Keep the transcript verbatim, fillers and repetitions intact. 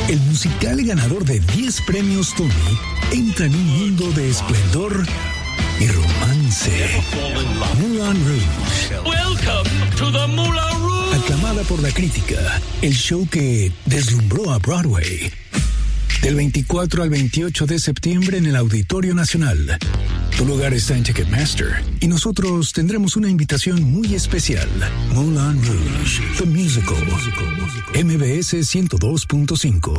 el musical ganador de diez premios Tony entra en un mundo de esplendor y romance. Moulin Rouge. Welcome to the Moulin Rouge. Aclamada por la crítica, el show que deslumbró a Broadway. Del veinticuatro al veintiocho de septiembre en el Auditorio Nacional. Tu lugar está en Ticketmaster y nosotros tendremos una invitación muy especial. Moulin Rouge, The Musical. M B S ciento dos punto cinco.